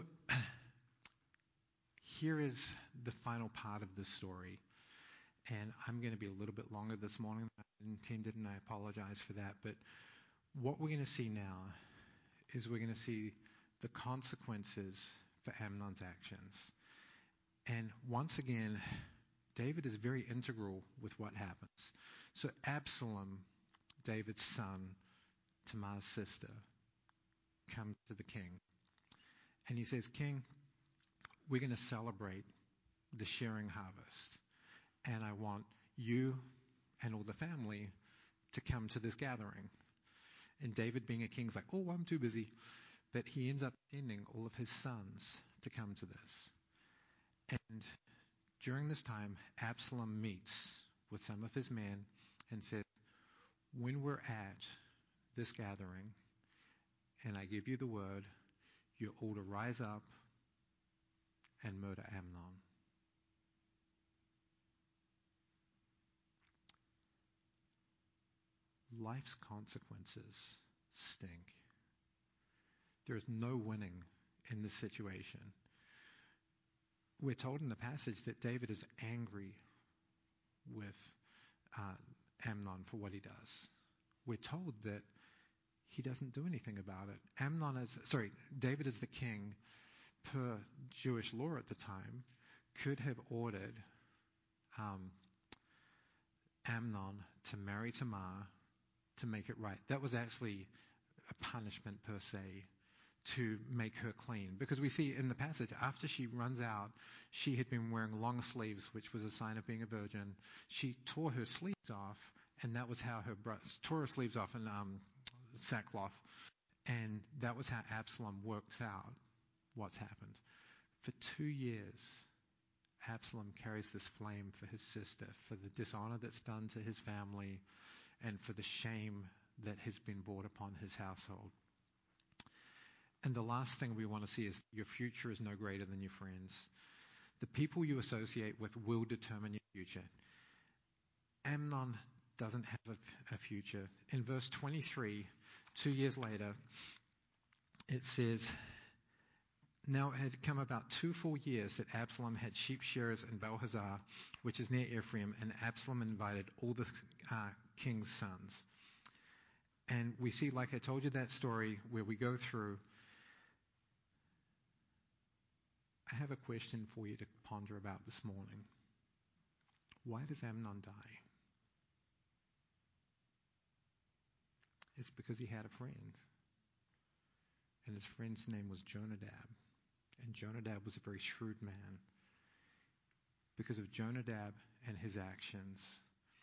here is the final part of the story. And I'm going to be a little bit longer this morning than I intended, and I apologize for that. But what we're going to see now is we're going to see the consequences for Amnon's actions. And once again, David is very integral with what happens. So Absalom, David's son, Tamar's sister, comes to the king. And he says, King, we're going to celebrate the shearing harvest. And I want you and all the family to come to this gathering. And David, being a king, is like, oh, I'm too busy. But he ends up sending all of his sons to come to this. And during this time, Absalom meets with some of his men and says, when we're at this gathering, and I give you the word, you're all to rise up and murder Amnon. Life's consequences stink. There is no winning in this situation. We're told in the passage that David is angry with Amnon for what he does. We're told that he doesn't do anything about it. David is the king, per Jewish law at the time, could have ordered Amnon to marry Tamar to make it right. That was actually a punishment per se, to make her clean. Because we see in the passage, after she runs out, she had been wearing long sleeves, which was a sign of being a virgin. She tore her sleeves off, and that was how tore her sleeves off in sackcloth. And that was how Absalom works out what's happened. For 2 years, Absalom carries this flame for his sister, for the dishonor that's done to his family, and for the shame that has been brought upon his household. And the last thing we want to see is your future is no greater than your friends. The people you associate with will determine your future. Amnon doesn't have a future. In verse 23, 2 years later, it says, "Now it had come about 2 full years that Absalom had sheep shearers in Baal-hazar, which is near Ephraim, and Absalom invited all the king's sons." And we see, like I told you, that story where we go through. I have a question for you to ponder about this morning. Why does Amnon die? It's because he had a friend. And his friend's name was Jonadab. And Jonadab was a very shrewd man. Because of Jonadab and his actions.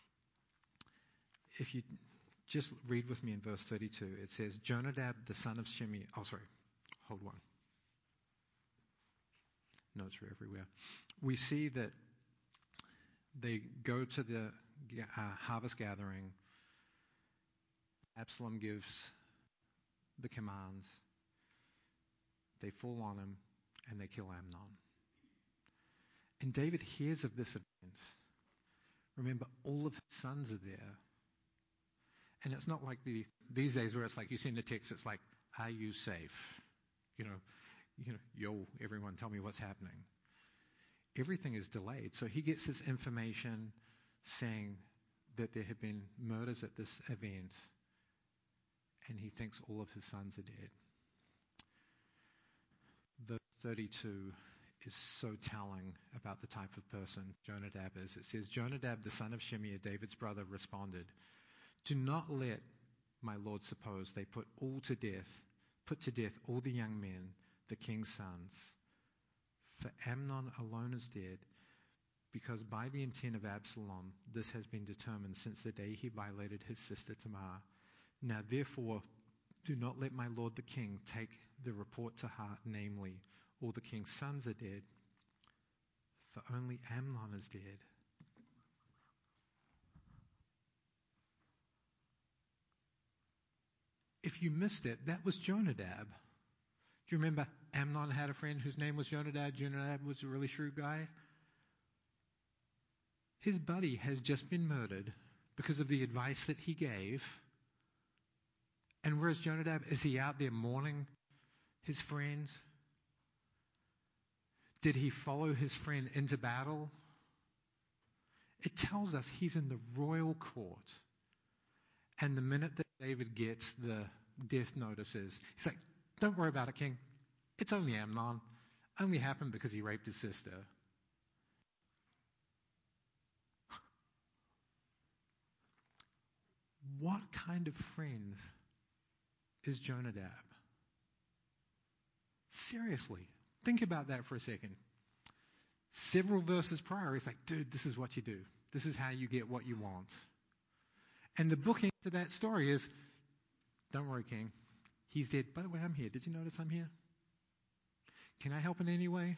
If you just read with me in verse 32, it says, Jonadab, the son of Shimei. Oh, sorry. Hold on. Notes are everywhere. We see that they go to the harvest gathering. Absalom gives the commands. They fall on him and they kill Amnon. And David hears of this event. Remember, all of his sons are there. And it's not like these days where it's like you send a text, it's like, "Are you safe?" Yo, everyone, tell me what's happening. Everything is delayed. So he gets this information saying that there have been murders at this event, and he thinks all of his sons are dead. Verse 32 is so telling about the type of person Jonadab is. It says, Jonadab, the son of Shimei, David's brother, responded, "Do not let my lord suppose they put to death all the young men, the king's sons. For Amnon alone is dead, because by the intent of Absalom this has been determined since the day he violated his sister Tamar. Now therefore do not let my lord the king take the report to heart, namely, all the king's sons are dead, for only Amnon is dead." If you missed it, that was Jonadab. Do you remember Amnon had a friend whose name was Jonadab? Jonadab was a really shrewd guy. His buddy has just been murdered because of the advice that he gave. And where's Jonadab? Is he out there mourning his friend? Did he follow his friend into battle? It tells us he's in the royal court. And the minute that David gets the death notices, he's like, "Don't worry about it, king. It's only Amnon. Only happened because he raped his sister." What kind of friend is Jonadab? Seriously, think about that for a second. Several verses prior, he's like, "Dude, this is what you do. This is how you get what you want." And the bookend to that story is, "Don't worry, king. He's dead. By the way, I'm here. Did you notice I'm here? Can I help in any way?"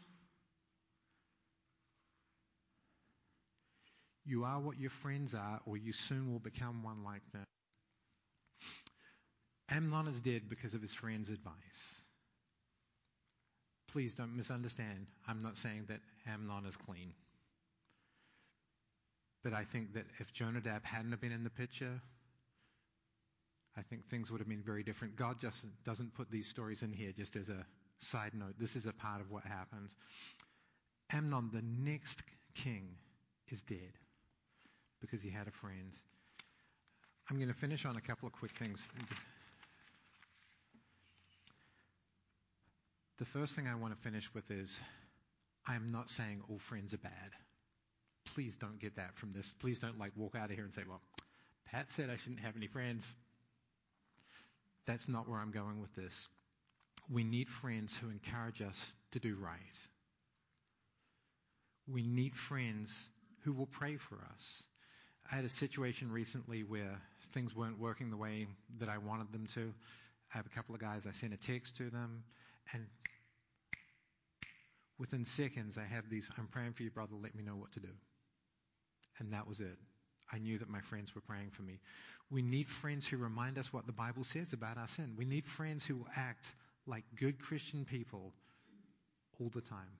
You are what your friends are, or you soon will become one like them. Amnon is dead because of his friend's advice. Please don't misunderstand. I'm not saying that Amnon is clean. But I think that if Jonadab hadn't have been in the picture, I think things would have been very different. God just doesn't put these stories in here just as a side note. This is a part of what happened. Amnon, the next king, is dead because he had a friend. I'm going to finish on a couple of quick things. The first thing I want to finish with is, I am not saying all friends are bad. Please don't get that from this. Please don't walk out of here and say, well, Pat said I shouldn't have any friends. That's not where I'm going with this. We need friends who encourage us to do right. We need friends who will pray for us. I had a situation recently where things weren't working the way that I wanted them to. I have a couple of guys, I sent a text to them, and within seconds I have these, I'm praying for you, brother, let me know what to do. And that was it. I knew that my friends were praying for me. We need friends who remind us what the Bible says about our sin. We need friends who will act like good Christian people all the time.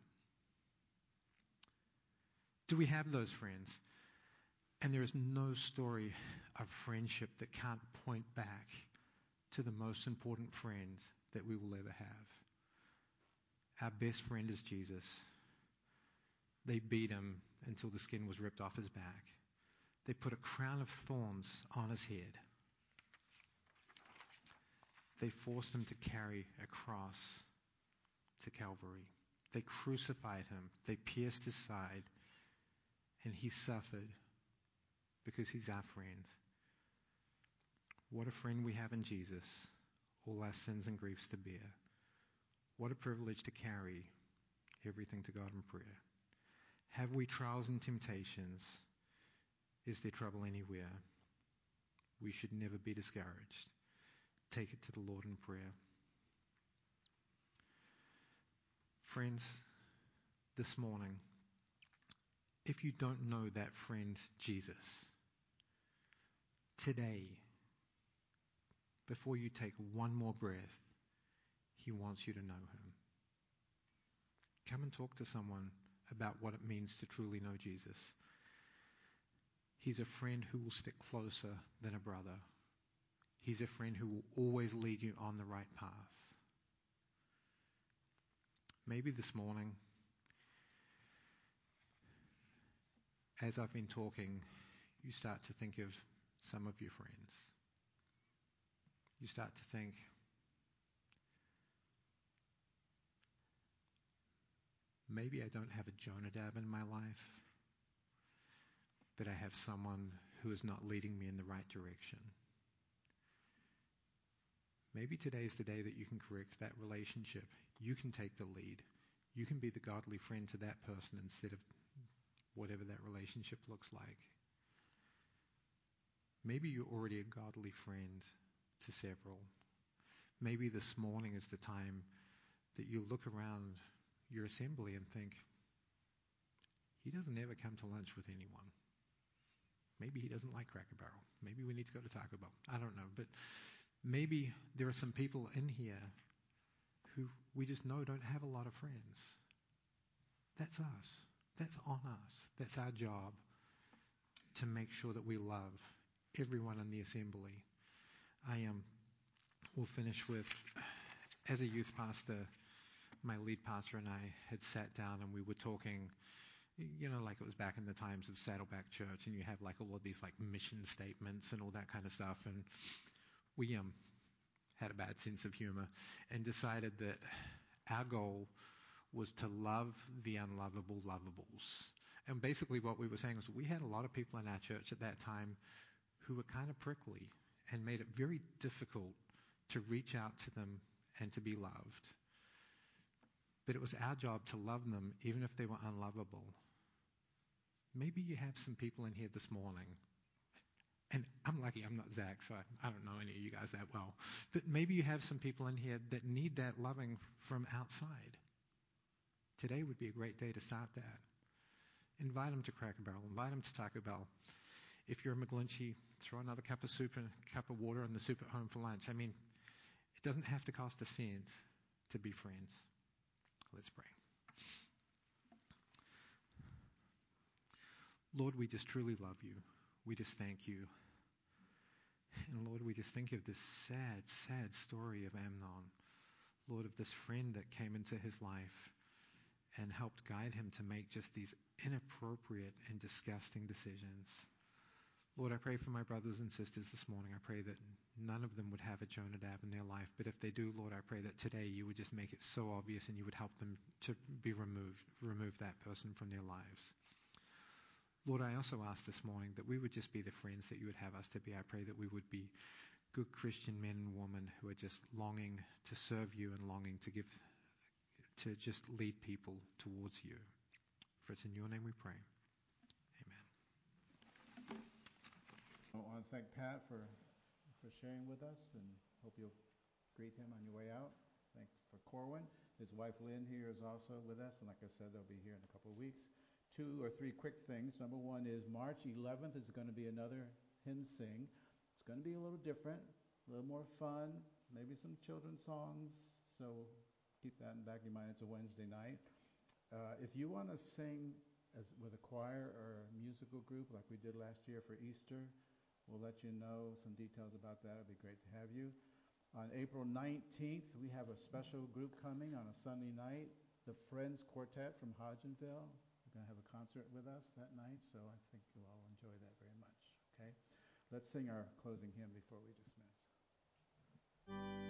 Do we have those friends? And there is no story of friendship that can't point back to the most important friend that we will ever have. Our best friend is Jesus. They beat him until the skin was ripped off his back. They put a crown of thorns on his head. They forced him to carry a cross to Calvary. They crucified him. They pierced his side. And he suffered because he's our friend. What a friend we have in Jesus. All our sins and griefs to bear. What a privilege to carry everything to God in prayer. Have we trials and temptations? Is there trouble anywhere? We should never be discouraged. Take it to the Lord in prayer. Friends, this morning, if you don't know that friend Jesus, today, before you take one more breath, he wants you to know him. Come and talk to someone about what it means to truly know Jesus. He's a friend who will stick closer than a brother. He's a friend who will always lead you on the right path. Maybe this morning, as I've been talking, you start to think of some of your friends. You start to think, maybe I don't have a Jonadab in my life, but I have someone who is not leading me in the right direction. Maybe today is the day that you can correct that relationship. You can take the lead. You can be the godly friend to that person instead of whatever that relationship looks like. Maybe you're already a godly friend to several. Maybe this morning is the time that you look around your assembly and think, he doesn't ever come to lunch with anyone. Maybe he doesn't like Cracker Barrel. Maybe we need to go to Taco Bell. I don't know. But maybe there are some people in here who we just know don't have a lot of friends. That's us. That's on us. That's our job to make sure that we love everyone in the assembly. We'll finish with, as a youth pastor, my lead pastor and I had sat down and we were talking, like it was back in the times of Saddleback Church, and you have all of these mission statements and all that kind of stuff. And we had a bad sense of humor and decided that our goal was to love the unlovable lovables. And basically what we were saying was we had a lot of people in our church at that time who were kind of prickly and made it very difficult to reach out to them and to be loved. But it was our job to love them even if they were unlovable. Maybe you have some people in here this morning, and I'm lucky I'm not Zach, so I don't know any of you guys that well, but maybe you have some people in here that need that loving from outside. Today would be a great day to start that. Invite them to Cracker Barrel. Invite them to Taco Bell. If you're a McGlinchey, throw another cup of soup and a cup of water in the soup at home for lunch. I mean, it doesn't have to cost a cent to be friends. Let's pray. Lord, we just truly love you. We just thank you. And Lord, we just think of this sad, sad story of Amnon. Lord, of this friend that came into his life and helped guide him to make just these inappropriate and disgusting decisions. Lord, I pray for my brothers and sisters this morning. I pray that none of them would have a Jonadab in their life. But if they do, Lord, I pray that today you would just make it so obvious and you would help them to be remove that person from their lives. Lord, I also ask this morning that we would just be the friends that you would have us to be. I pray that we would be good Christian men and women who are just longing to serve you and longing to just lead people towards you. For it's in your name we pray. Amen. I want to thank Pat for sharing with us, and hope you'll greet him on your way out. Thanks for Corwin. His wife Lynn here is also with us, and like I said, they'll be here in a couple of weeks. 2 or 3 quick things. Number one is March 11th is going to be another Hymn Sing. It's going to be a little different, a little more fun, maybe some children's songs, so keep that in the back of your mind. It's a Wednesday night. If you want to sing with a choir or a musical group like we did last year for Easter, we'll let you know some details about that. It'd be great to have you. On April 19th, we have a special group coming on a Sunday night, the Friends Quartet from Hodgenville. They're going to have a concert with us that night, so I think you'll all enjoy that very much. Okay? Let's sing our closing hymn before we dismiss.